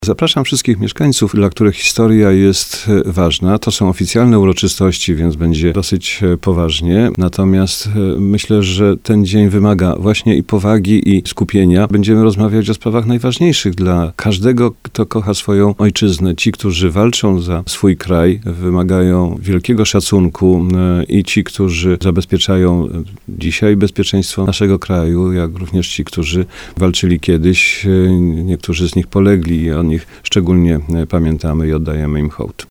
Zapraszam wszystkich mieszkańców, dla których historia jest ważna. To są oficjalne uroczystości, więc będzie dosyć poważnie. Natomiast myślę, że ten dzień wymaga właśnie i powagi, i skupienia. Będziemy rozmawiać o sprawach najważniejszych dla każdego, kto kocha swoją ojczyznę. Ci, którzy walczą za swój kraj, wymagają wielkiego szacunku i ci, którzy zabezpieczają dzisiaj bezpieczeństwo naszego kraju, jak również ci, którzy walczyli kiedyś. Niektórzy z nich polegli i o nich szczególnie pamiętamy i oddajemy im hołd.